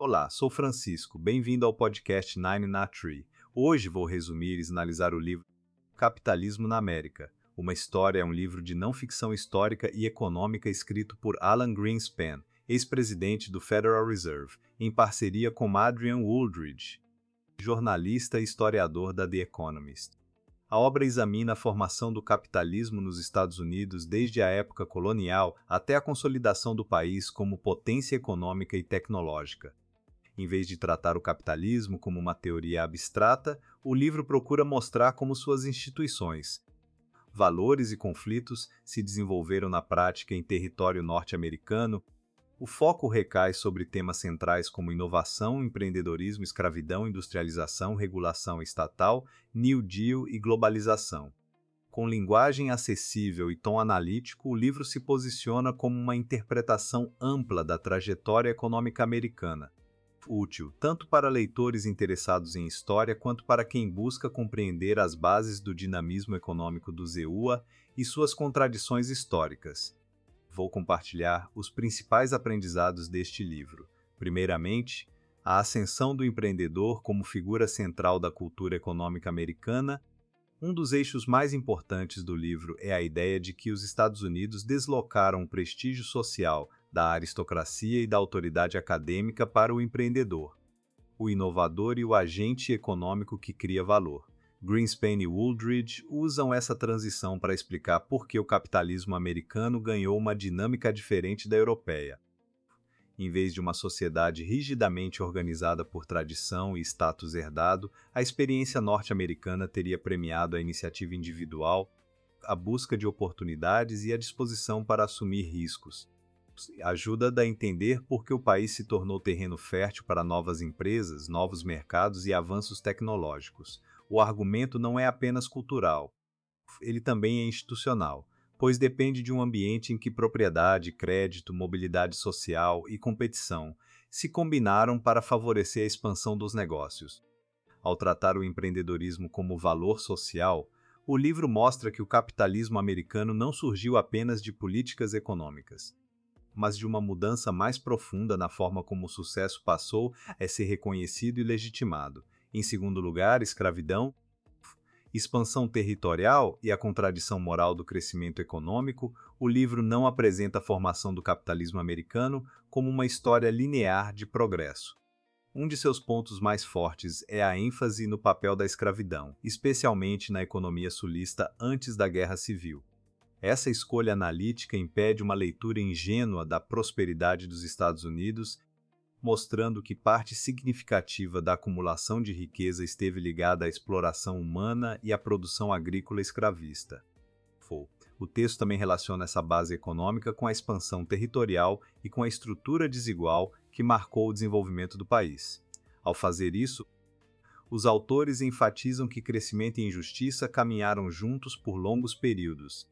Olá, sou Francisco. Bem-vindo ao podcast Nine na Tree. Hoje vou resumir e analisar o livro Capitalismo na América. Uma História é um livro de não ficção histórica e econômica escrito por Alan Greenspan, ex-presidente do Federal Reserve, em parceria com Adrian Wooldridge, jornalista e historiador da The Economist. A obra examina a formação do capitalismo nos Estados Unidos desde a época colonial até a consolidação do país como potência econômica e tecnológica. Em vez de tratar o capitalismo como uma teoria abstrata, o livro procura mostrar como suas instituições, valores e conflitos se desenvolveram na prática em território norte-americano. O foco recai sobre temas centrais como inovação, empreendedorismo, escravidão, industrialização, regulação estatal, New Deal e globalização. Com linguagem acessível e tom analítico, o livro se posiciona como uma interpretação ampla da trajetória econômica americana, útil tanto para leitores interessados em história quanto para quem busca compreender as bases do dinamismo econômico do ZEUA e suas contradições históricas. Vou compartilhar os principais aprendizados deste livro. Primeiramente, a ascensão do empreendedor como figura central da cultura econômica americana. Um dos eixos mais importantes do livro é a ideia de que os Estados Unidos deslocaram o prestígio social da aristocracia e da autoridade acadêmica para o empreendedor, o inovador e o agente econômico que cria valor. Greenspan e Wooldridge usam essa transição para explicar por que o capitalismo americano ganhou uma dinâmica diferente da europeia. Em vez de uma sociedade rigidamente organizada por tradição e status herdado, a experiência norte-americana teria premiado a iniciativa individual, a busca de oportunidades e a disposição para assumir riscos. Ajuda a entender por que o país se tornou terreno fértil para novas empresas, novos mercados e avanços tecnológicos. O argumento não é apenas cultural, ele também é institucional, pois depende de um ambiente em que propriedade, crédito, mobilidade social e competição se combinaram para favorecer a expansão dos negócios. Ao tratar o empreendedorismo como valor social, o livro mostra que o capitalismo americano não surgiu apenas de políticas econômicas, mas de uma mudança mais profunda na forma como o sucesso passou a ser reconhecido e legitimado. Em segundo lugar, escravidão, expansão territorial e a contradição moral do crescimento econômico. O livro não apresenta a formação do capitalismo americano como uma história linear de progresso. Um de seus pontos mais fortes é a ênfase no papel da escravidão, especialmente na economia sulista antes da Guerra Civil. Essa escolha analítica impede uma leitura ingênua da prosperidade dos Estados Unidos, mostrando que parte significativa da acumulação de riqueza esteve ligada à exploração humana e à produção agrícola escravista. O texto também relaciona essa base econômica com a expansão territorial e com a estrutura desigual que marcou o desenvolvimento do país. Ao fazer isso, os autores enfatizam que crescimento e injustiça caminharam juntos por longos períodos,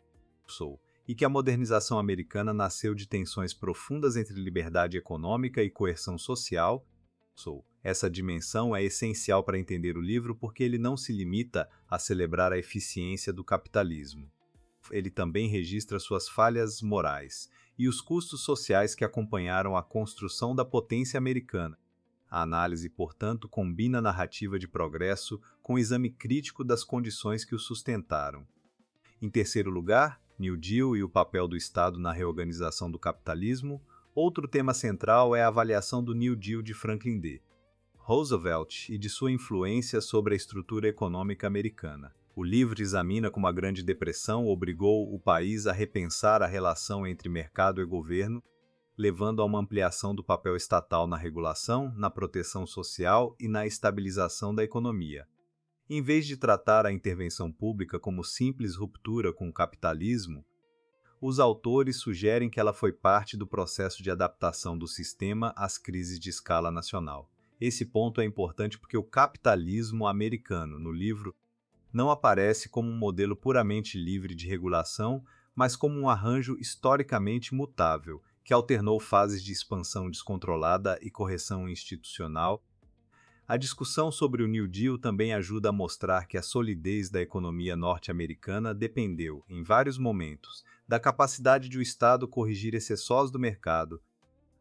e que a modernização americana nasceu de tensões profundas entre liberdade econômica e coerção social. Essa dimensão é essencial para entender o livro porque ele não se limita a celebrar a eficiência do capitalismo. Ele também registra suas falhas morais e os custos sociais que acompanharam a construção da potência americana. A análise, portanto, combina a narrativa de progresso com o exame crítico das condições que o sustentaram. Em terceiro lugar, New Deal e o papel do Estado na reorganização do capitalismo. Outro tema central é a avaliação do New Deal de Franklin D. Roosevelt e de sua influência sobre a estrutura econômica americana. O livro examina como a Grande Depressão obrigou o país a repensar a relação entre mercado e governo, levando a uma ampliação do papel estatal na regulação, na proteção social e na estabilização da economia. Em vez de tratar a intervenção pública como simples ruptura com o capitalismo, os autores sugerem que ela foi parte do processo de adaptação do sistema às crises de escala nacional. Esse ponto é importante porque o capitalismo americano, no livro, não aparece como um modelo puramente livre de regulação, mas como um arranjo historicamente mutável, que alternou fases de expansão descontrolada e correção institucional. A discussão sobre o New Deal também ajuda a mostrar que a solidez da economia norte-americana dependeu, em vários momentos, da capacidade de o Estado corrigir excessos do mercado,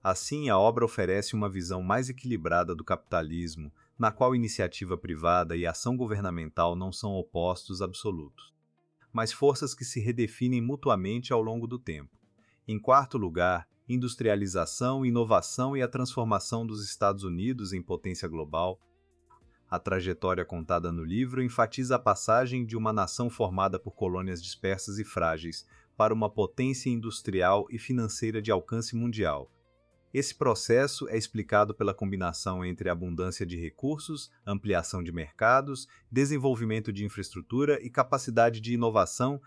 Assim, a obra oferece uma visão mais equilibrada do capitalismo, na qual iniciativa privada e ação governamental não são opostos absolutos, mas forças que se redefinem mutuamente ao longo do tempo. Em quarto lugar, industrialização, inovação e a transformação dos Estados Unidos em potência global. A trajetória contada no livro enfatiza a passagem de uma nação formada por colônias dispersas e frágeis para uma potência industrial e financeira de alcance mundial. Esse processo é explicado pela combinação entre abundância de recursos, ampliação de mercados, desenvolvimento de infraestrutura e capacidade de inovação.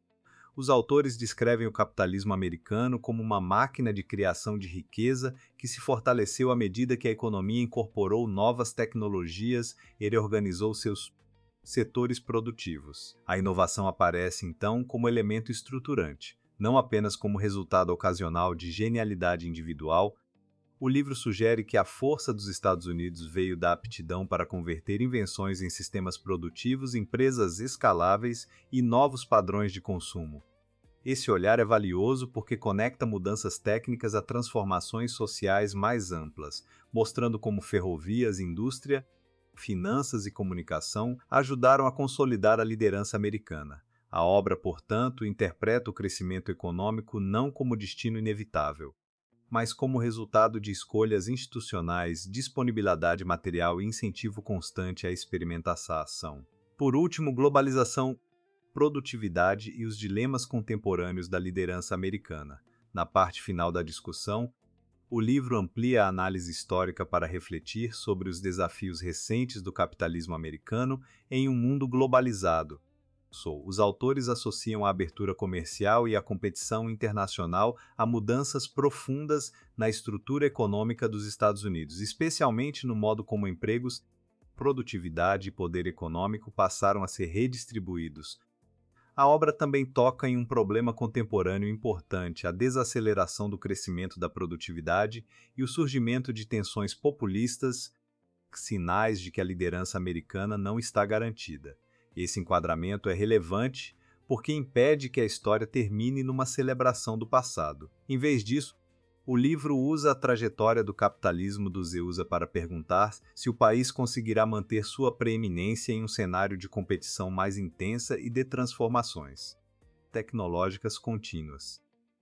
Os autores descrevem o capitalismo americano como uma máquina de criação de riqueza que se fortaleceu à medida que a economia incorporou novas tecnologias e reorganizou seus setores produtivos. A inovação aparece, então, como elemento estruturante, não apenas como resultado ocasional de genialidade individual. O livro sugere que a força dos Estados Unidos veio da aptidão para converter invenções em sistemas produtivos, empresas escaláveis e novos padrões de consumo. Esse olhar é valioso porque conecta mudanças técnicas a transformações sociais mais amplas, mostrando como ferrovias, indústria, finanças e comunicação ajudaram a consolidar a liderança americana. A obra, portanto, interpreta o crescimento econômico não como destino inevitável, mas como resultado de escolhas institucionais, disponibilidade material e incentivo constante à experimentação. Por último, globalização, produtividade e os dilemas contemporâneos da liderança americana. Na parte final da discussão, o livro amplia a análise histórica para refletir sobre os desafios recentes do capitalismo americano em um mundo globalizado. Os autores associam a abertura comercial e a competição internacional a mudanças profundas na estrutura econômica dos Estados Unidos, especialmente no modo como empregos, produtividade e poder econômico passaram a ser redistribuídos. A obra também toca em um problema contemporâneo importante, a desaceleração do crescimento da produtividade e o surgimento de tensões populistas, sinais de que a liderança americana não está garantida. Esse enquadramento é relevante porque impede que a história termine numa celebração do passado. Em vez disso, o livro usa a trajetória do capitalismo dos EUSA para perguntar se o país conseguirá manter sua preeminência em um cenário de competição mais intensa e de transformações tecnológicas contínuas.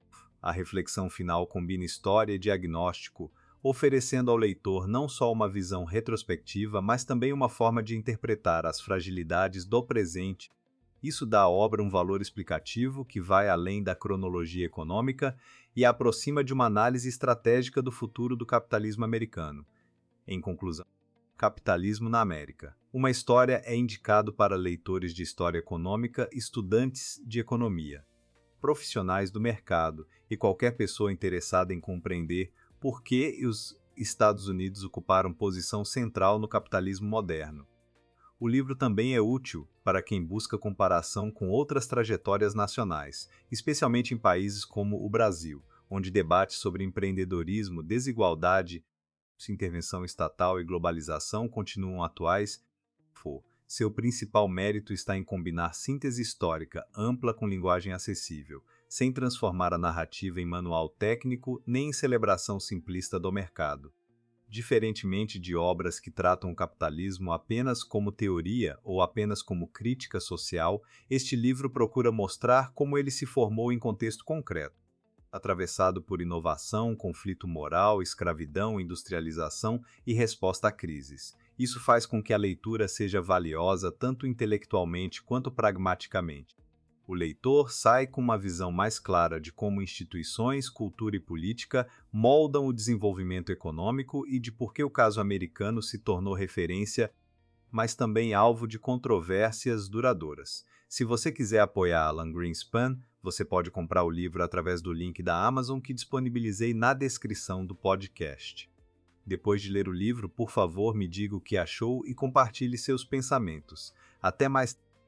A reflexão final combina história e diagnóstico, oferecendo ao leitor não só uma visão retrospectiva, mas também uma forma de interpretar as fragilidades do presente. Isso dá à obra um valor explicativo que vai além da cronologia econômica e a aproxima de uma análise estratégica do futuro do capitalismo americano. Em conclusão, Capitalismo na América. Uma história é indicado para leitores de história econômica, estudantes de economia, profissionais do mercado e qualquer pessoa interessada em compreender por que os Estados Unidos ocuparam posição central no capitalismo moderno. O livro também é útil para quem busca comparação com outras trajetórias nacionais, especialmente em países como o Brasil, onde debates sobre empreendedorismo, desigualdade, intervenção estatal e globalização continuam atuais. Seu principal mérito está em combinar síntese histórica ampla com linguagem acessível, sem transformar a narrativa em manual técnico nem em celebração simplista do mercado. Diferentemente de obras que tratam o capitalismo apenas como teoria ou apenas como crítica social, este livro procura mostrar como ele se formou em contexto concreto, atravessado por inovação, conflito moral, escravidão, industrialização e resposta a crises. Isso faz com que a leitura seja valiosa tanto intelectualmente quanto pragmaticamente. O leitor sai com uma visão mais clara de como instituições, cultura e política moldam o desenvolvimento econômico e de por que o caso americano se tornou referência, mas também alvo de controvérsias duradouras. Se você quiser apoiar Alan Greenspan, você pode comprar o livro através do link da Amazon que disponibilizei na descrição do podcast. Depois de ler o livro, por favor, me diga o que achou e compartilhe seus pensamentos. Até mais.